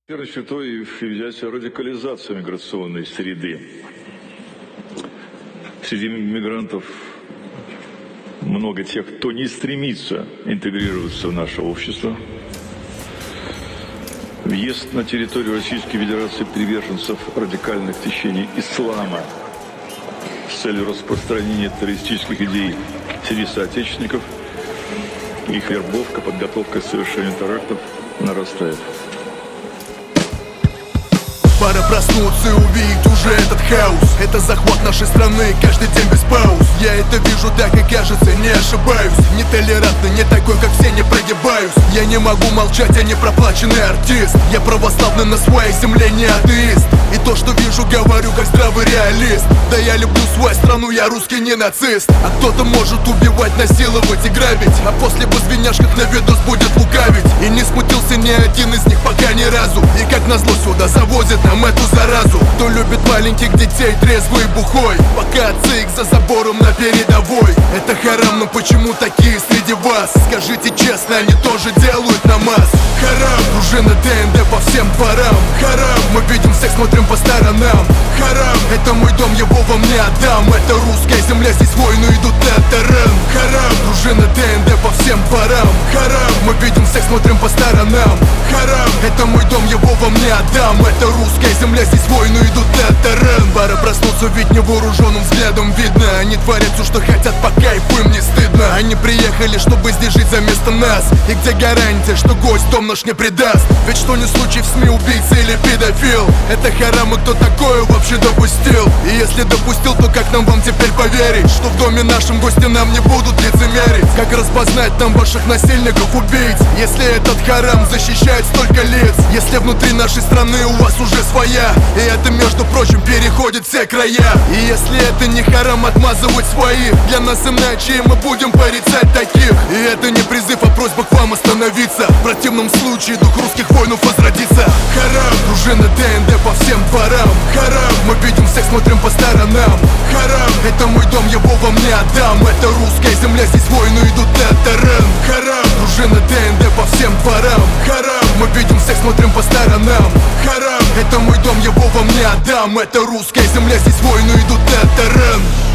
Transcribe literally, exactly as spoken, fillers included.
Рассчитой взять радикализацию миграционной среды. Среди мигрантов много тех, кто не стремится интегрироваться в наше общество. Въезд на территорию Российской Федерации приверженцев радикальных течений ислама с целью распространения террористических идей среди соотечественников, их вербовка, подготовка к совершению терактов нарастает. Пора проснуться и увидеть уже этот хаос. Это захват нашей страны, каждый день без пауз. Я это вижу так и кажется, не ошибаюсь. Нетолерантный, не такой, как все, не прогибаюсь. Я не могу молчать, я не проплаченный артист. Я православный на своей земле, не атеист. И то, что вижу, говорю, как здравый реалист. Да я люблю свою страну, я русский не нацист. А кто-то может убивать, насиловать и грабить, а после в извиняшках на видос будет лукавить. И не смутился ни один из них пока ни разу. И как назло сюда завозят нам эту заразу. Кто любит маленьких детей, трезвый и бухой, пока отцы их за забором на передовой. Это харам, но почему такие среди вас? Скажите честно, они тоже делают намаз. Харам, дружина ДНД по всем дворам. Харам, мы видим всех, смотрим по сторонам. Харам, это мой дом, его вам не отдам. Это русская земля, здесь войну идут на таран. Харам, дружина ДНД по всем дворам. Харам, мы видим всех, смотрим по сторонам. Харам, это мой дом, его вам не отдам. Это русская земля, здесь войну идут на таран. Пора проснуться, ведь невооруженным взглядом видно. Они творят все, что хотят, пока и им не стыдно. Они приехали, чтобы здесь жить за место нас. И где гарантия, что гость дом наш не предаст? Ведь что ни случай в СМИ, убийца или педофил, это харам, и кто такое вообще допустил? И если допустил, то как нам вам теперь поверить, что в доме нашем гости нам не будут лицемерить? Как распознать там ваших насильников, убийц, если этот харам защищает столько лиц? Если внутри нашей страны у вас уже своя, и это, между прочим, переходит все края. И если это не харам отмазывать своих, для нас иначе, и мы будем порицать таких. И это не призыв, а просьба к вам остановиться. В противном случае дух русских воинов возродится. Харам, дружина ДНД по всем дворам. Харам, мы видим всех, смотрим по сторонам. Харам, это мой дом, его вам не отдам. Это русская земля, здесь войну идут на таран. Харам, дружина ДНД по всем дворам. Харам, мы видим всех, смотрим по сторонам. Харам, это мой дом, его вам не отдам. Это русская земля, здесь войну идут на таран.